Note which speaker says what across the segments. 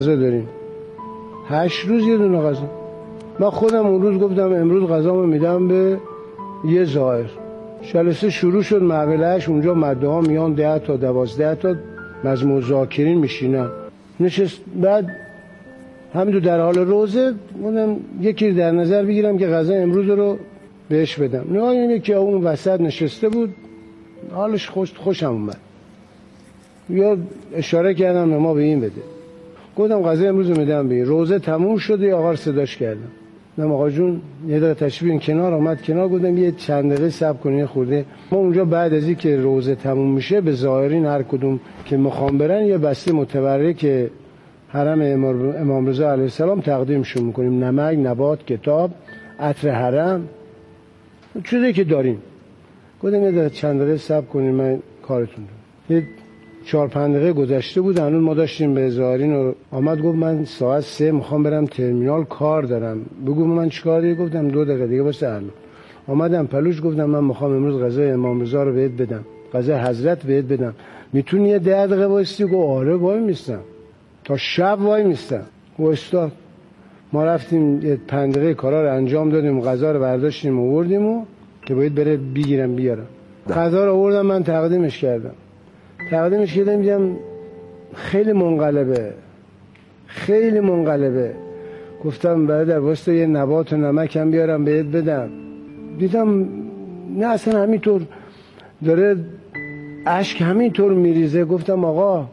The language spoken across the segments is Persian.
Speaker 1: غذا داریم 8 روز یه دونه غذا. من خودم اون روز گفتم امروز غذامو میدم به یه زائر. جلسه شروع شد، محولهش اونجا مده ها میان 10 تا 12 تا مجموع ذاکرین میشینن. نشست بعد همین در حال روزه بودم یکی در نظر بگیرم که غذا امروز رو بهش بدم. نه اینه که اون وسط نشسته بود، حالش خوشم اومد. یا اشاره کردم ما به این بده. گفتم غذا امروز میدم به این. روزه تموم شد، آقا رو صداش کردم. گفتم آقا جون یه دقیقه تشریف کنار. آمد کنار. گفتم یه چند دقیقه صبر کنین خورده. ما اونجا بعد از اینکه روزه تموم میشه به زائرین هر کدوم که میخوام برن یه بسته متبرک حرم امام رضا علیه السلام تقدیمشون میکنیم. نمک، نبات، کتاب، عطر حرم، چیزی که داریم. گفتم یه دقیقه چند دقیقه صبر کنین من کارتون دارم. 4-5 دقیقه گذشته بود، هنوز ما داشتیم به زائرین رو. آمد گفت من ساعت 3 میخوام برم ترمینال کار دارم. بگو من چیکار داری؟ گفتم 2 دقیقه دیگه واسه الان. آمدم پلوش گفتم من میخوام امروز غذای امام رضا رو بهت بدم، غذای حضرت بهت بدم، میتونی یه 10 دقیقه وایسی؟ گفت آره وای میستم، تا شب وای میستم. وایستاد. ما رفتیم یه 5 دقیقه کارا رو انجام دادیم، غذا رو برداشتیم آوردیم و که باید بره بگیرم بیارم. غذا رو آوردم من تقدیمش کردم. دیدم خیلی منقلبه. گفتم برادر واسه یه نبات و نمک هم بیارم بهت بدم. دیدم نه اصلا همینطور داره اشک همینطور میریزه. گفتم آقا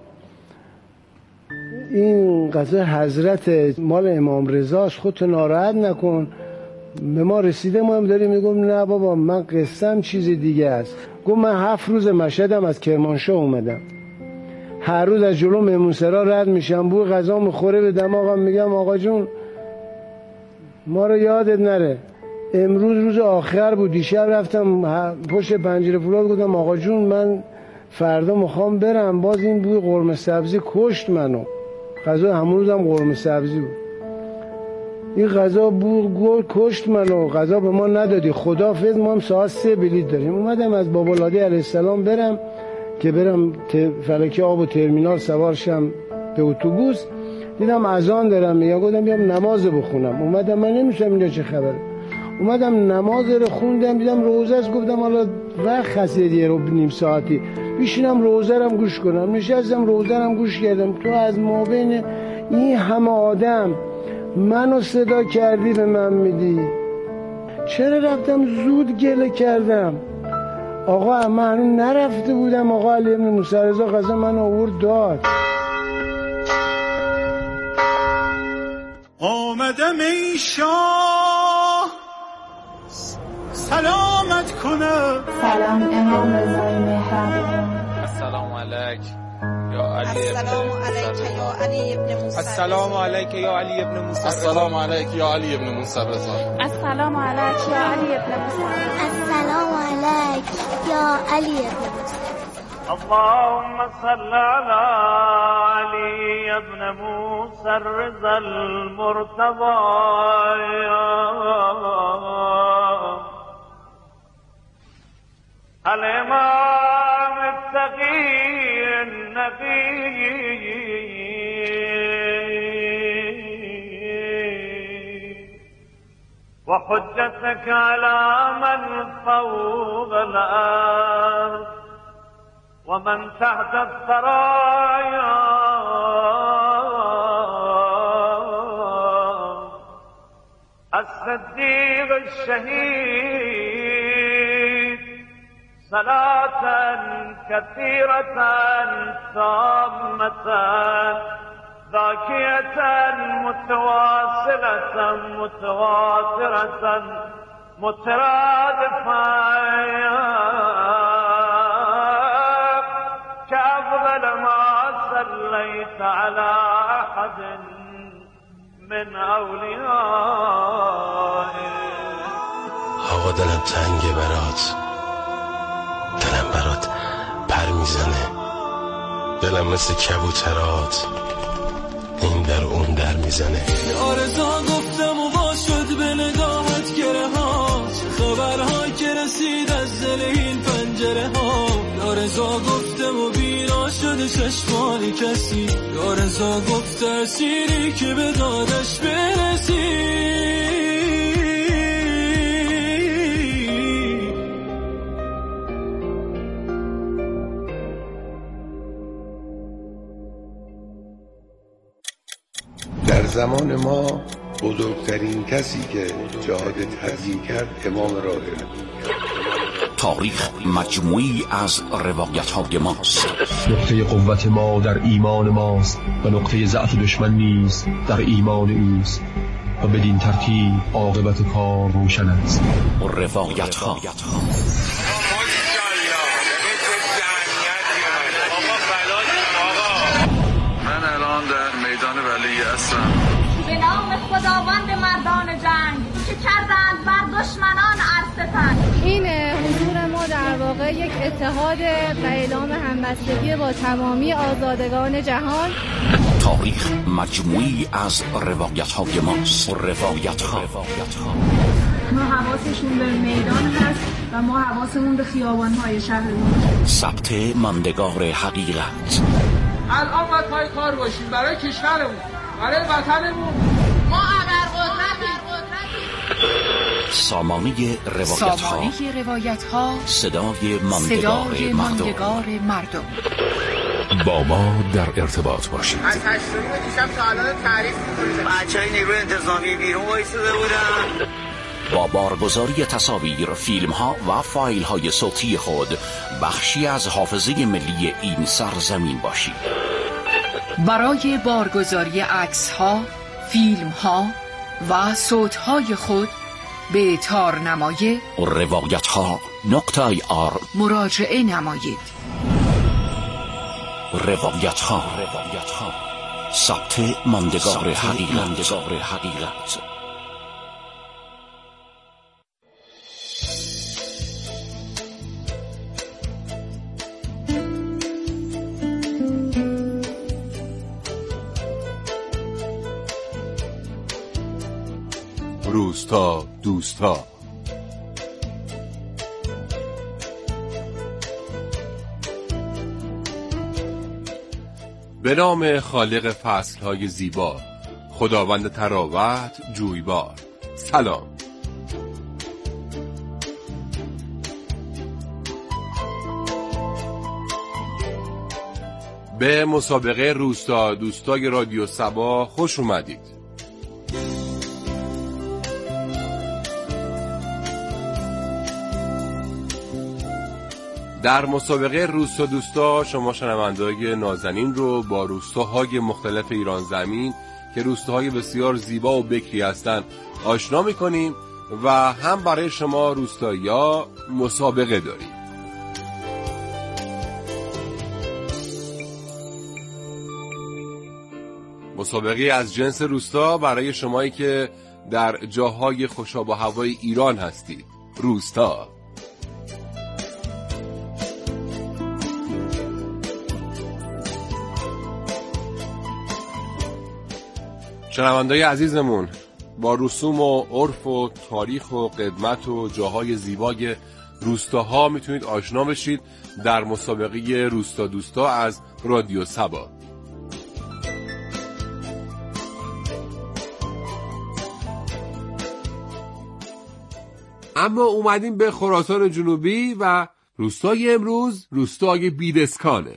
Speaker 1: این غذا حضرت مال امام رضاست، خودت ناراحت نکن، به ما رسیده ما هم داریم. میگم نه بابا من قصم چیز دیگه است. گفت من 7 روز مشهدم از کرمانشاه اومدم، هر روز از جلو مهمونسرا رد میشم، بوی غذا میخوره به دماغم، میگم آقا جون ما رو یادت نره. امروز روز آخر بود، دیشب رفتم پشت پنجره فولاد گفتم آقا جون من فردا میخوام برم، باز این بوی قرمه سبزی کشت منو. غذا همون روزم قرمه سبزی بود. این غذا بوی کشت منو، غذا به ما ندادی، خدافظ. ما هم ساعت 3 بلیط داریم. اومدم از بابالاده علیه السلام برم که برم فلکی آب و ترمینال سوار شم به اتوبوس. دیدم اذان دارم میگه، گفتم بیام نماز بخونم. اومدم من نمی‌شم اینجا چه خبره. اومدم نماز رو خوندم، دیدم روزه است. گفتم حالا وقت هست یه رو نیم ساعتی بشینم روزه رم گوش کنم. نشستم روزه رم گوش کردم. تو از مابین این همه آدم منو صدا کردی به من میدی، چرا رفتم زود گله کردم؟ آقا من نرفته بودم، آقا علی ابن موسی رضا غذا من آورد داد.
Speaker 2: آمدم ای شاه سلامت کنم.
Speaker 3: سلام امام رضای مهربان.
Speaker 4: السلام علیک یا علی
Speaker 5: السلام علیک یا علی ابن موسی.
Speaker 4: السلام علیک یا علی ابن موسی.
Speaker 6: السلام علیک یا علی ابن موسی رضا.
Speaker 3: السلام علیک یا علی ابن موسی.
Speaker 7: السلام علیک یا علی ابن موسی.
Speaker 8: اللهم صل على علي ابن موسى الرضا المرتضى الإمام التقي النبي وحجتك على من فوق الأرض ومن تحت الثرايا الصديق الشهيد صلاة كثيرة تامة ذاكية متواصلة متواترة مترادفة كأفضل ما صليت على أحد من أوليائه.
Speaker 9: آقا دلم تنگه برات، دلم برات پر میزنه، دلم مثل کبوترات این در اون در میزنه.
Speaker 10: آرزا گفتم و با شد به نگاهت گره ها، چه خبرهایی که رسید از دل این پنجره ها. آرزا گفتم و بینا شد چشمانی کسی، آرزا گفتم گرفته سیری که به دادش برسی.
Speaker 11: در زمان ما بزرگترین کسی که جهاد تبیین کرد امام راهب.
Speaker 12: تاریخ مجموعی از روایت‌های ماست.
Speaker 13: نقطه قوت ما در ایمان ماست و نقطه ضعف دشمن نیز در ایمان اوست و بدین ترتیب عاقبت کار روشن است.
Speaker 12: روایت‌ها
Speaker 14: من الان در میدان ولی هستم.
Speaker 3: به نام خداوند مردان جنگ که کردند بر دشمنان عرصتن.
Speaker 15: این حضور ما در واقع یک اتحاد و اعلام همبستگی با تمامی آزادگان جهان.
Speaker 12: تاریخ مجموعی از روایت‌های ماست. روایت‌ها
Speaker 16: ما حواسشون به میدان هست و ما حواسمون به خیابان‌های شهرمون.
Speaker 12: ثبت ماندگار حقیقت.
Speaker 17: الان باید پای کار باشیم برای کشورمون، برای وطنمون.
Speaker 3: ما ابرقدرتیم.
Speaker 12: سامانه روایت‌ها. صدای ماندگار مردم.
Speaker 18: با ما در ارتباط باشید.
Speaker 19: از 8 دیشب تا الان تعریف می‌کنید. بچه‌های نیروی انتظامی بیرون وایساده بودن.
Speaker 12: با بارگذاری تصاویر، فیلم‌ها و فایل‌های صوتی خود بخشی از حافظه ملی این سرزمین باشید.
Speaker 20: برای بارگذاری عکس‌ها، فیلم‌ها و صوت‌های خود به تارنمای
Speaker 12: روایت‌ها.ir
Speaker 20: مراجعه نمایید.
Speaker 12: روایت‌ها. ثبت ماندگار حقیقت.
Speaker 21: روستا دوستا. به نام خالق فصلهای زیبا، خداوند تراوت جویبار. سلام. به مسابقه روستا دوستای رادیو صبا خوش اومدید. در مسابقه روستا دوستا شما شنونده‌های نازنین رو با روستاهای مختلف ایران زمین که روستاهای بسیار زیبا و بکری هستند آشنا می‌کنیم و هم برای شما روستایی‌ها مسابقه داریم. مسابقه از جنس روستا برای شمایی که در جاهای خوشاب و هوای ایران هستید. روستا. شنونده‌های عزیزمون، با رسوم و عرف و تاریخ و قدمت و جاهای زیبای روستاها میتونید آشنا بشید در مسابقه روستا دوستا از رادیو صبا. اما اومدیم به خراسان جنوبی و روستای امروز روستای بیدسکانه.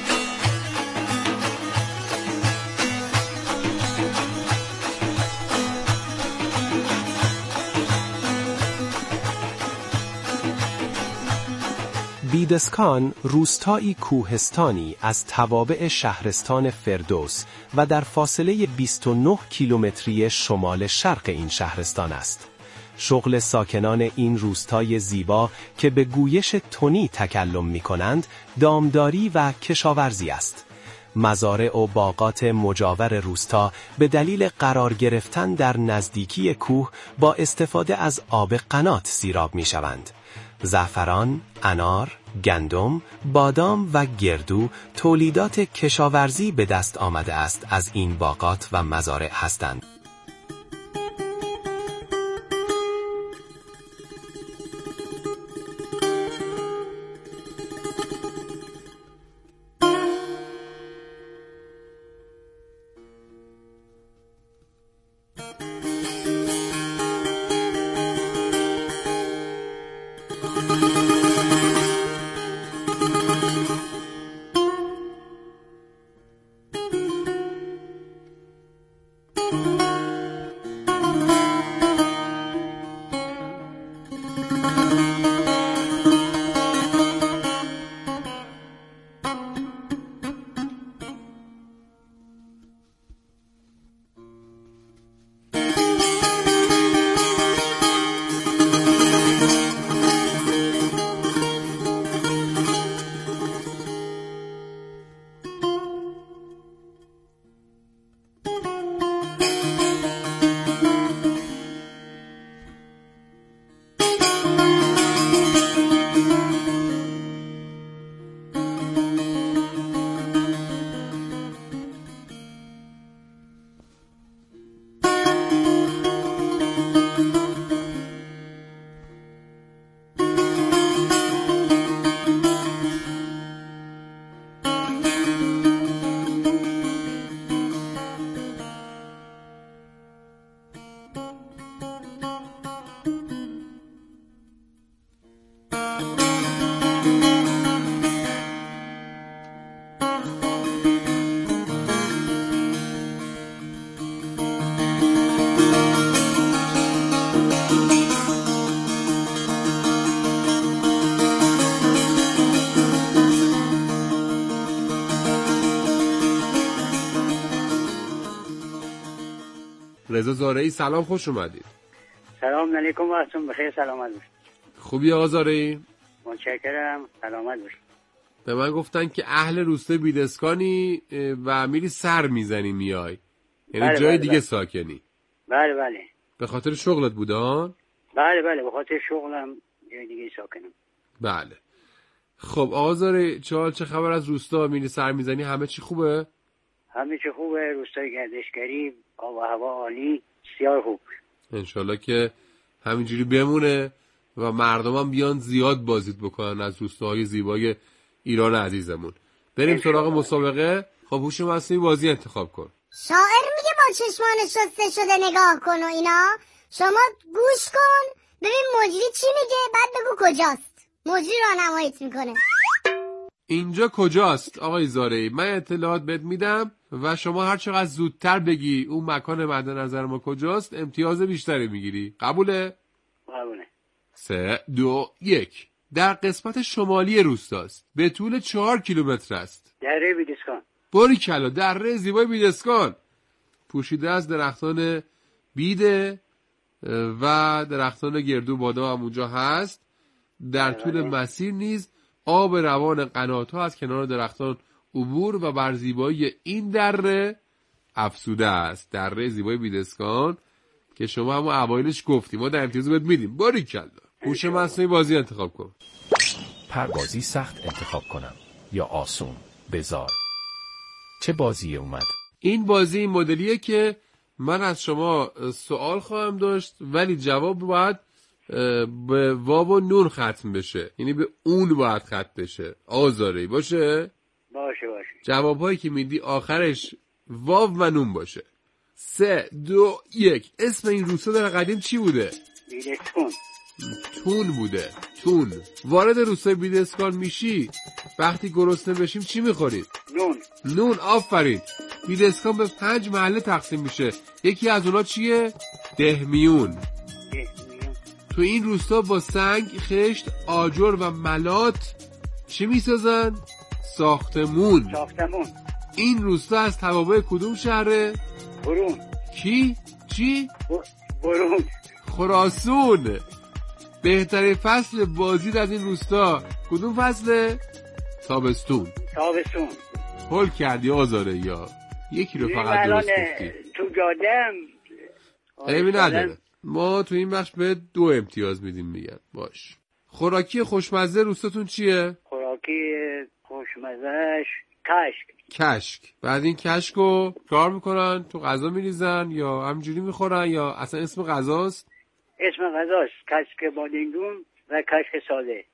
Speaker 22: بیدسکان روستایی کوهستانی از توابع شهرستان فردوس و در فاصله 29 کیلومتری شمال شرق این شهرستان است. شغل ساکنان این روستای زیبا که به گویش تونی تکلم می کنند، دامداری و کشاورزی است. مزارع و باغات مجاور روستا به دلیل قرار گرفتن در نزدیکی کوه با استفاده از آب قنات سیراب می شوند. زعفران، انار، گندم، بادام و گردو تولیدات کشاورزی به دست آمده است از این باغات و مزارع هستند.
Speaker 21: رضا زارعی سلام، خوش اومدید.
Speaker 1: سلام علیکم، وقتتون بخیر، سلامت باشید.
Speaker 21: خوبی آقا زارعی؟
Speaker 1: متشکرم، سلامت باشید.
Speaker 21: به من گفتن که اهل روستای بیدسکانی و میری سر میزنی میای، یعنی
Speaker 1: بله،
Speaker 21: جای
Speaker 1: بله،
Speaker 21: دیگه
Speaker 1: بله.
Speaker 21: ساکنی.
Speaker 1: بله بله.
Speaker 21: به خاطر شغلت بوده ها؟
Speaker 1: بله بله، به خاطر شغلم جای دیگه ساکنم.
Speaker 21: بله. خب آقا زارعی چه خبر از روستا؟ میری سر میزنی، همه چی خوبه؟
Speaker 1: همه چی خوبه، روستای گردشگری، آب و هوا عالی، بسیار خوب.
Speaker 21: انشالله که همینجوری بمونه و مردم هم بیان زیاد بازدید بکنن از روستاهای زیبای ایران عزیزمون. بریم سراغ مسابقه. خب هوش مصنوعی بازی انتخاب کن.
Speaker 7: شاعر میگه با چشمان شسته شده نگاه کن و اینا. شما گوش کن ببین مجری چی میگه، بعد بگو کجاست. مجری راهنماییت میکنه.
Speaker 21: اینجا کجاست آقای زارعی؟ من اطلاعات بهت میدم و شما هر چقدر زودتر بگی اون مکان مد نظر ما کجاست امتیاز بیشتری میگیری. قبوله؟
Speaker 1: قبوله.
Speaker 21: 3 2 1. در قسمت شمالی روستاست. به طول 4 کیلومتر است.
Speaker 1: دره بیدسکان.
Speaker 21: باریکلا، دره زیبای بیدسکان. پوشیده از درختان بیده و درختان گردو بادا هم اونجا هست. در طول مسیر نیز آب روان قنات‌ها از کنار درختان عبور و بر زیبایی این دره افسوده است. دره زیبای بیدسکان که شما هم اوایلش گفتی، ما در امتیاز بهت میدیم. باریکلا. هوش مصنوعی بازی انتخاب کن.
Speaker 18: پروازی سخت انتخاب کنم یا آسون؟ بذار. چه بازی اومد؟
Speaker 21: این بازی این مدلیه که من از شما سوال خواهم داشت ولی جواب باید به واو و نون ختم بشه، یعنی به اون باید ختم بشه. آزاری باشه؟
Speaker 1: باشه.
Speaker 21: جوابهایی که میدی آخرش واو و نون باشه. 3 2 1. اسم این روستا در قدیم چی بوده؟
Speaker 1: بیدسکان.
Speaker 21: تون بوده. تون. وارد روستای بیدسکان میشی، وقتی گرسنه بشیم چی میخورید؟ نون. آفرین. بیدسکان به 5 محله تقسیم میشه. یکی از اونا چیه؟ دهمیون. تو این روستا با سنگ، خشت، آجر و ملات چی میسازن؟ ساختمون. این روستا از توابع کدوم شهره؟
Speaker 1: برون.
Speaker 21: کی؟ چی؟
Speaker 1: برون.
Speaker 21: خراسون. بهترین فصل بازدید از این روستا کدوم فصله؟ تابستون. حل کردی آزاره یا یکی رو فقط درست گفتی.
Speaker 1: تو جادم
Speaker 21: عیبی نداره، ما تو این بخش به 2 امتیاز میدیم. میگن باش. خوراکی خوشمزه روستاتون چیه؟
Speaker 1: خوراکی خوشمزهش
Speaker 21: کشک. بعد این کشک رو کار میکنن تو غذا میریزن یا همجوری میخورن یا اصلا اسم غذاست؟
Speaker 1: اسم غذاست کشک بادنگون و کشک ساده.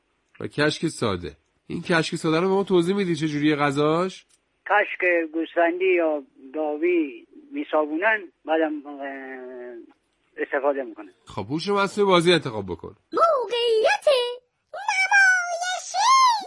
Speaker 21: این کشک ساده رو به ما توضیح میدی چه جوریه غذاش؟
Speaker 1: کشک گوسفندی یا گاوی میسابونن، بعدم استفاده میکنن.
Speaker 21: خب هوش مصنوعی بازی انتخاب بکن.
Speaker 7: موقعیت نمایشی.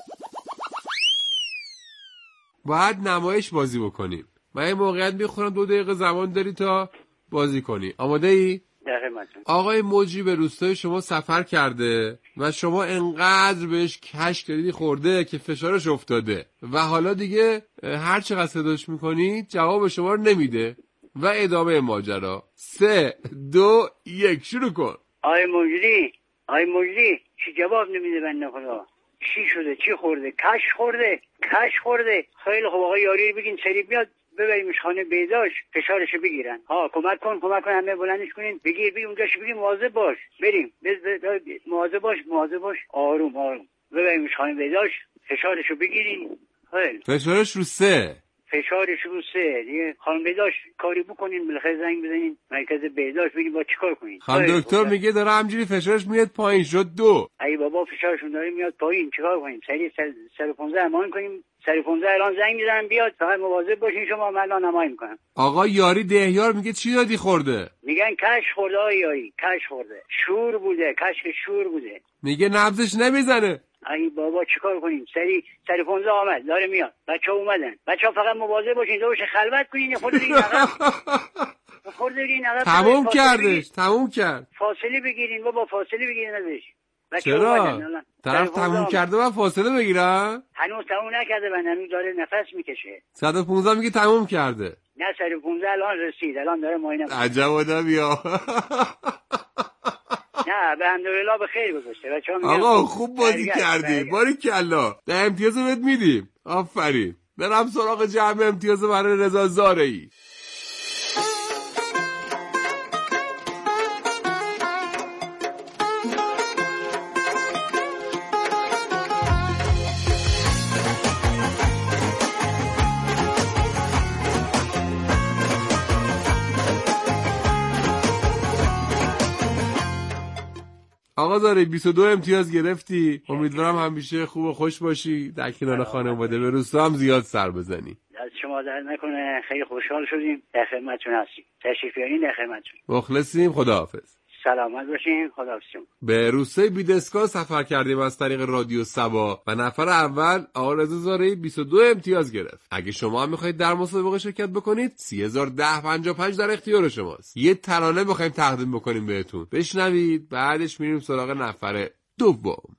Speaker 21: باید نمایش بازی بکنیم. من این موقعیت میخورم 2 دقیقه زمان داری تا بازی کنی. آماده ای؟
Speaker 1: در خدمتم.
Speaker 21: آقای مجری به روستای شما سفر کرده و شما انقدر بهش کشک دادی خورده که فشارش افتاده و حالا دیگه هر چقدر صداش میکنی جواب شما رو نمیده و ادامه ماجرا. 3 2 1 شروع کن.
Speaker 1: آقای مجری چی جواب نمیده بنده خدا؟ چی شده؟ چی خورده؟ کش خورده. خیلی خوب آقای یاری بگین سریع بیاد ببریمش خانه بهداشت فشارشو بگیرن. کمک کن همه بلندش کنین. بگیر اونجاش بگیر مواظب باش. بریم مواظب باش. آروم ببریمش خانه بهداشت فشارشو بگیرین.
Speaker 21: فشارش رو 3
Speaker 1: دیگه خانم بهداشت کاری بکنین، بالاخره زنگ بزنین مرکز بهداشت بگین با چیکار کنین.
Speaker 21: خانم دکتر میگه داره همجوری فشارش میاد پایین شد 2.
Speaker 1: ای بابا فشارشون داره میاد پایین، چیکار کنیم؟ سریع 115 امان کنیم. 115 الان زنگ میزنم بیاد، فقط مواظب باشین شما. من الان نمایی میکنم.
Speaker 21: آقا یاری دهیار میگه چی دادی خورده؟
Speaker 1: میگن کش خورده. آقای یاری کش خورده. شور بوده. کشک شور بوده.
Speaker 21: میگه نبضش نمیزنه.
Speaker 1: ای بابا چیکار کنیم؟ سریع 115 آمد، داره میاد. بچه‌ها اومدن. بچه‌ها فقط مواظب باشین، دورش خلوت کنین. خود دیگه عقب
Speaker 21: تموم کرد.
Speaker 1: فاصله بگیرین بابا، فاصله بگیرین ازش.
Speaker 21: چرا؟ طرف تموم کرده من فاصله بگیرم؟
Speaker 1: هنوز تموم نکرده و هنوز داره نفس میکشه.
Speaker 21: 115 میگه تموم کرده.
Speaker 1: نه 115 الان رسید، الان داره معاینه میکنه.
Speaker 21: عجب آدمی ها.
Speaker 1: نه به الحمدلله به خیر گذاشته. بچه‌ها میگن
Speaker 21: آقا خوب بازی کردی. باریکلا. ده امتیاز بهت میدیم. آفرین. برم سراغ جمع امتیاز برای رضا زارعی. آقا زارعی 22 امتیاز گرفتی. امیدوارم همیشه خوب و خوش باشی، در کنار خانواده، به روستا هم زیاد سر بزنی.
Speaker 1: دست شما درد نکنه، خیلی خوشحال شدیم، در خدمتتون هستیم. تشریف بیارین، در خدمتتون.
Speaker 21: مخلصیم، خداحافظ.
Speaker 1: سلامت باشین، خداحافظ.
Speaker 21: به روستای بیدسکا سفر کردیم از طریق رادیو سبا و نفر اول آقا رضا زارعی 22 امتیاز گرفت. اگه شما هم میخواید در مسابقه شرکت بکنید 301055 در اختیار شماست. یه ترانه میخوایم تقدیم بکنیم بهتون، بشنوید، بعدش میریم سراغ نفر دوم.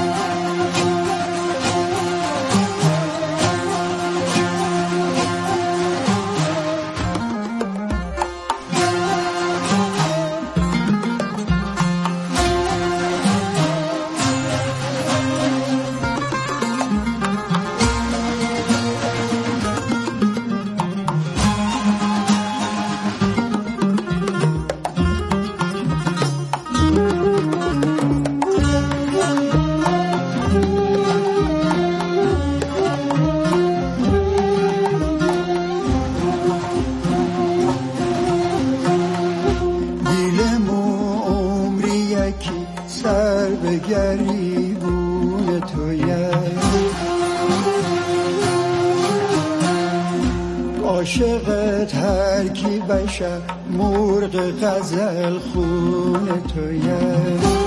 Speaker 2: عاشقت هر کی بشه مرغ غزل خون تویه،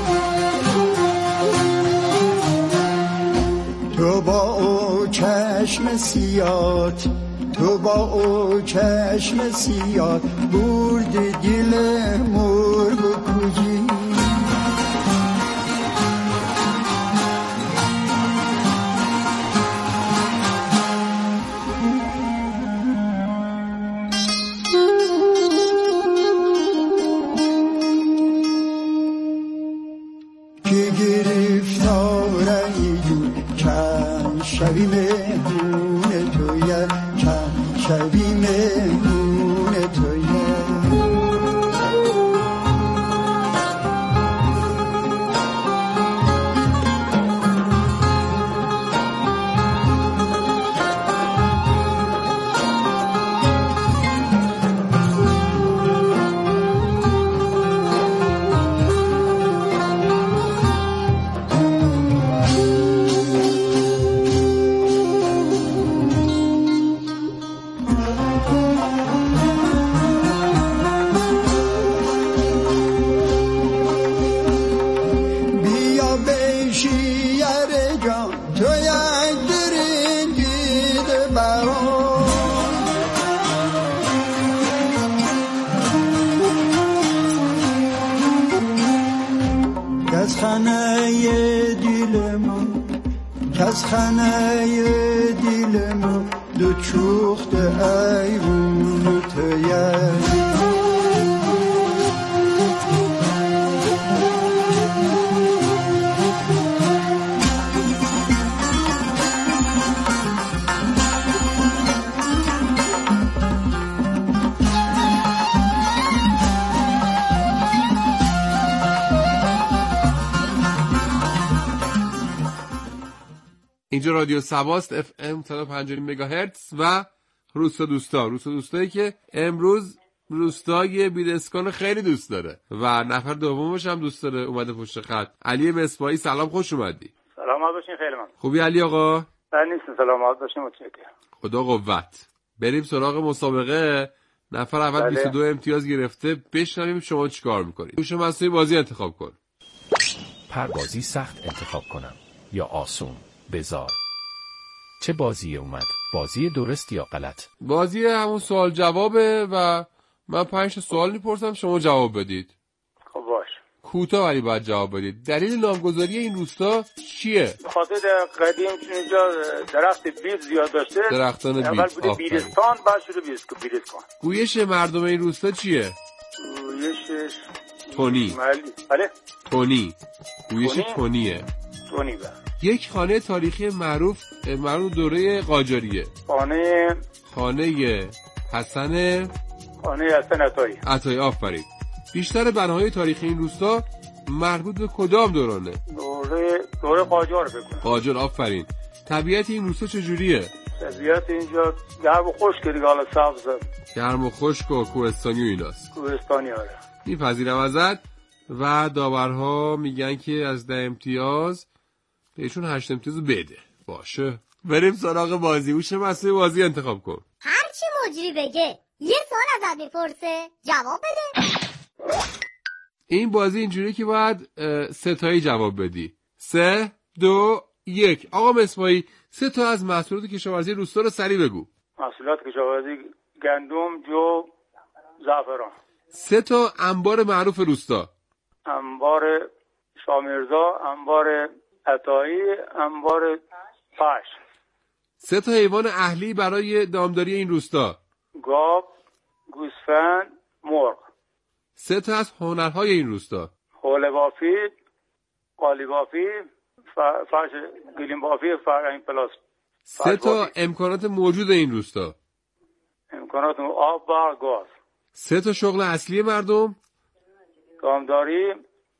Speaker 2: تو با او چشم سیات، تو با او چشم سیات برد دل مرغ کویی. شبی مهمون تویه، چند شبی مهمون تویه. از خانه دلمو دو چوخت ایوون تویه.
Speaker 21: اینجا رادیو سباست FM 150 مگاهرتز و روستا دوستایی که امروز روستای بیدسکان خیلی دوست داره و نفر دومش هم دوست داره اومده پشت خط. علی مصباحی سلام، خوش اومدی.
Speaker 5: سلامت باشین، خیلی ممنون.
Speaker 21: خوبی علی آقا؟
Speaker 5: من نیستم، سلامت باشین، متشکرم.
Speaker 21: خدا قوت. بریم سراغ مسابقه. نفر اول
Speaker 5: بله.
Speaker 21: 22 امتیاز گرفته، بشنویم شما چیکار می‌کنید. هوش مصنوعی بازی انتخاب کن.
Speaker 18: پروازی سخت انتخاب کنم یا آسون؟ بذار. چه بازی اومد؟ بازی درست یا غلط؟
Speaker 21: بازی همون سوال جوابه و من 5 سوال میپرسم شما جواب بدید.
Speaker 5: خب باش.
Speaker 21: کوتاه ولی باید جواب بدید. دلیل نامگذاری این روستا چیه؟
Speaker 5: خاطر قدیم اینجا درخت بید زیاد داشته.
Speaker 21: درختان بید.
Speaker 5: اول بوده بیرستان، بعد شده بیرستان.
Speaker 21: گویش مردم این روستا چیه؟
Speaker 5: گویشش
Speaker 21: تونی.
Speaker 5: بله.
Speaker 21: تونی. گویش تونیه.
Speaker 5: تونی بله.
Speaker 21: یک خانه تاریخی معروف دوره قاجاریه. خانه حسن عطایی. آفرین. بیشتر بناهای تاریخی این روستا مربوط به کدام دورانه؟
Speaker 5: دوره قاجار فکر کنم.
Speaker 21: قاجار. آفرین. طبیعت این روستا چجوریه؟
Speaker 5: طبیعت اینجا گرم و خشک دیگه، حالا سبز.
Speaker 21: گرم و خشک و کوهستانی و ایناست.
Speaker 5: کوهستانی آره.
Speaker 21: میپذیرم ازت. و داورها میگن که از 10 امتیاز بهشون 8 امتیاز بده. باشه. بریم سراغ بازی. هوش مصنوعی بازی انتخاب کن.
Speaker 7: هرچی مجری بگه یه سوال ازت میپرسه جواب بده.
Speaker 21: این بازی اینجوریه که باید 3 تایی جواب بدی. 3 2 1. آقا مصباحی 3 تا از محصولات کشاورزی روستا رو سریع بگو.
Speaker 5: محصولات کشاورزی: گندم، جو، زعفران.
Speaker 21: 3 تا انبار معروف روستا.
Speaker 5: انبار شامیرزا، انبار عطایی، انبار پش.
Speaker 21: 3 تا حیوان اهلی برای دامداری این روستا.
Speaker 5: گاو، گوسفند، مرغ.
Speaker 21: 3 تا از هنرهای این روستا.
Speaker 5: حوله بافی، قالی بافی، فرش گلیم بافی، فرنگ پلاس.
Speaker 21: 3 تا امکانات موجود این روستا.
Speaker 5: امکانات آب و گاز.
Speaker 21: 3 تا شغل اصلی مردم.
Speaker 5: دامداری،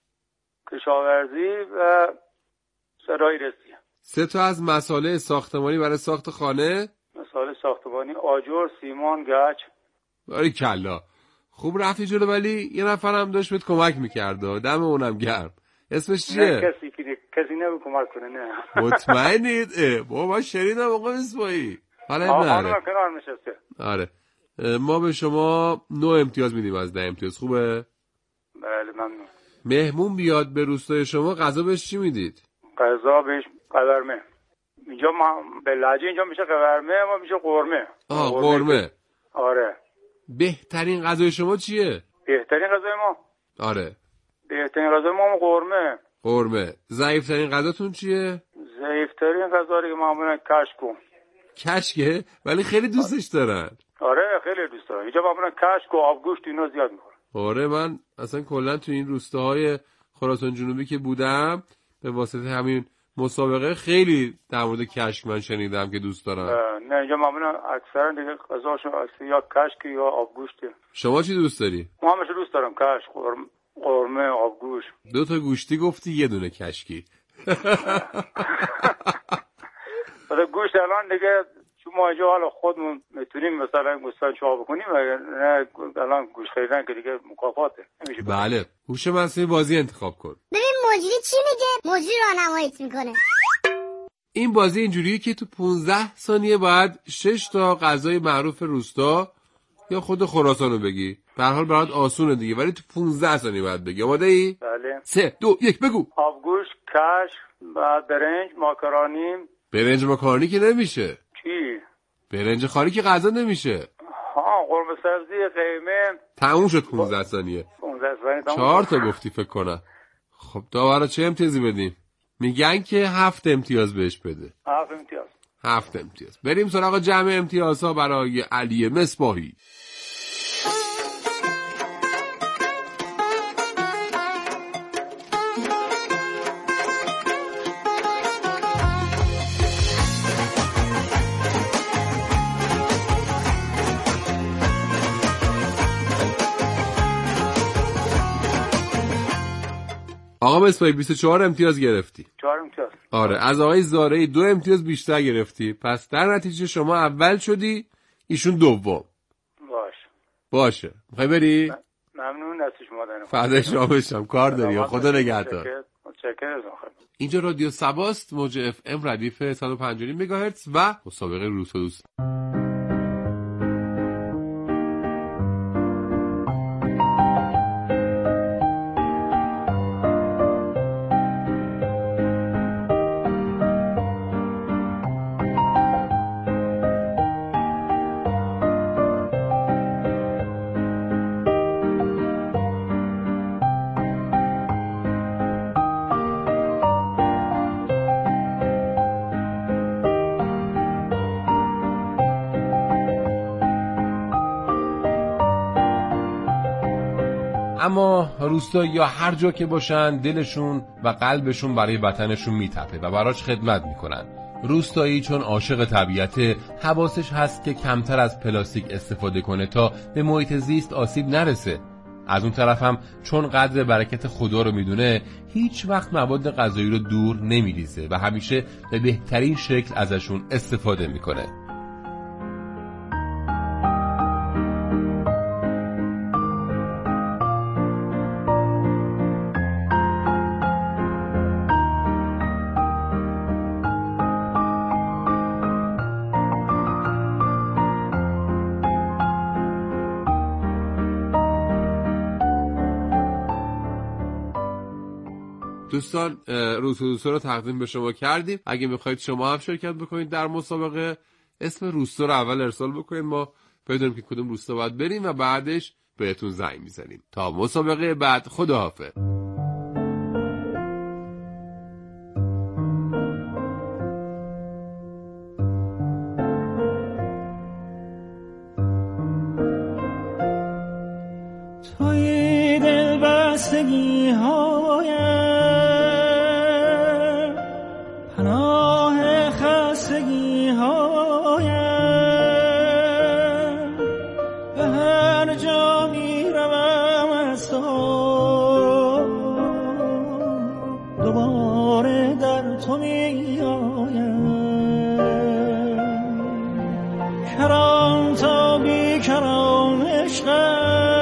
Speaker 5: کشاورزی و سرایرسی.
Speaker 21: 3 تا از مساله ساختمانی برای ساخت خانه.
Speaker 5: مساله ساختمانی: آجر، سیمان، گچ.
Speaker 21: باری کلا. خوب رفتی جلو، ولی یه نفرم داشت بهت کمک میکرد. دم اونم گرم. اسمش چیه؟
Speaker 5: کسی نمی کمک کنه. نه
Speaker 21: مطمئنید؟ بابا شنیدم آقا مصباحی. حالا
Speaker 5: خانم کنار نشسته.
Speaker 21: آره. ما به شما 9 امتیاز میدیم از 10 امتیاز. خوبه؟
Speaker 5: بله ممنون.
Speaker 21: مهمون بیاد به روستای شما، غذا بهش چی میدید؟
Speaker 5: غذا بهش قورمه. اینجا ما به لهجه اینجا میشه قورمه، ما میشه قورمه.
Speaker 21: قورمه.
Speaker 5: آره.
Speaker 21: بهترین غذای شما چیه؟
Speaker 5: بهترین غذای ما؟
Speaker 21: آره.
Speaker 5: بهترین غذای ما قورمه.
Speaker 21: قورمه. ضعیفترین غذاتون چیه؟
Speaker 5: ضعیفترین غذا که معمولا کشکو.
Speaker 21: کشکه؟ ولی خیلی دوستش دارن.
Speaker 5: آره خیلی دوست دارن. اینجا معمولا کشک و آبگوشت اینا زیاد میخورن.
Speaker 21: آره من اصلا کلا تو این روستاهای خراسان جنوبی که بودم به واسطه همین مسابقه خیلی در مورد کشک من شنیدم که دوست دارن.
Speaker 5: نه اینجا معمولا اکثرا دیگه غذاشون یا کشک یا آبگوشته.
Speaker 21: شما چی دوست داری؟
Speaker 5: ما همش دوست دارم کشک، قورمه، آبگوشت.
Speaker 21: 2 تا گوشتی گفتی، یه دونه کشکی.
Speaker 5: ولی گوشت الان دیگه چون ما اینجا حالا خودمون میتونیم مثلا گوسفند چاق بکنیم، نه الان گوشت خریدن که دیگه مکافاته نمیشه.
Speaker 21: بله. هوش مصنوعی بازی انتخاب کن.
Speaker 7: ببین مجری چی میگه؟ مجری راهنماییت میکنه.
Speaker 21: این بازی اینجوریه که تو 15 ثانیه باید 6 تا غذای معروف روستا یا خود خراسان رو بگی. به هر حال برات آسونه دیگه، ولی تو 15 ثانیه باید بگی. آماده ای؟
Speaker 5: بله.
Speaker 21: 3 2 1 بگو.
Speaker 5: آبگوشت، کشک، بعد برنج، ماکارونی.
Speaker 21: برنج ماکارونی که نمیشه.
Speaker 5: چی؟
Speaker 21: برنج خالی که غذا نمیشه.
Speaker 5: قرمه سبزی، قیمه.
Speaker 21: تموم شد 15 ثانیه.
Speaker 5: 15 ثانیه تموم.
Speaker 21: 4 تا گفتی فکر کنم. خب داورا چه امتیازی بدیم؟ میگن که 7 امتیاز بهش بده.
Speaker 5: 7 امتیاز.
Speaker 21: 7 امتیاز. بریم سراغ جمع امتیازها برای علی مصباحی. آقا مصباحی 24 امتیاز گرفتی.
Speaker 5: 4 امتیاز.
Speaker 21: آره. از آقای زارعی 2 امتیاز بیشتر گرفتی. پس در نتیجه شما اول شدی، ایشون دوم. باشه. میخوای بری؟
Speaker 5: ممنون از شما دارم.
Speaker 21: فدای شما بشم. کار داری. خدا نگهدار.
Speaker 5: متشکرم.
Speaker 21: اینجا رادیو سباست، موج اف ام ردیف 150 مگاهرتز و مسابقه روس و دوست. اما روستایی یا هر جا که باشن دلشون و قلبشون برای وطنشون میتپه و براش خدمت میکنن. روستایی چون عاشق طبیعته حواسش هست که کمتر از پلاستیک استفاده کنه تا به محیط زیست آسیب نرسه. از اون طرف هم چون قدر برکت خدا رو میدونه هیچ وقت مواد غذایی رو دور نمیریزه و همیشه به بهترین شکل ازشون استفاده میکنه. دوستان روستا رو تقدیم به شما کردیم. اگه میخواید شما هم شرکت بکنید در مسابقه اسم روستا رو اول ارسال بکنید، ما بدونیم که کدوم روستا باید بریم و بعدش بهتون زنگ میزنیم. تا مسابقه بعد، خداحافظ.
Speaker 10: توی دل بستگی هایم پناه خستگی هایم به هر جا می روم از تو دوباره در تو می آیم. کرام تا بی کرام عشقم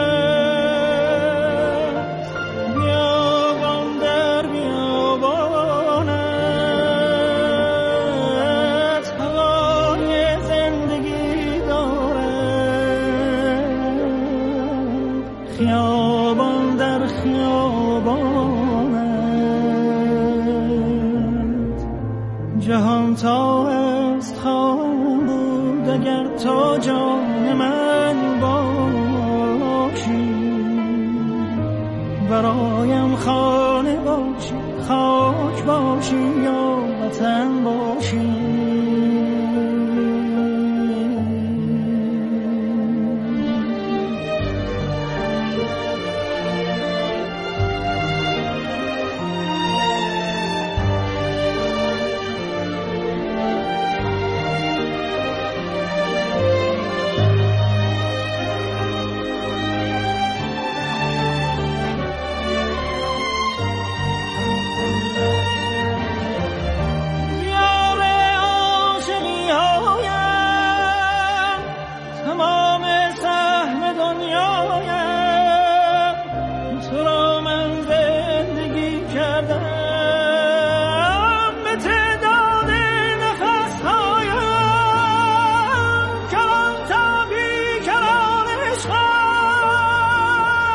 Speaker 10: خیابان در خیابانت جهان تا است خواهم بود اگر تو جان من باشی، برایم خانه باشی، خاک باشی یا وطن باشی.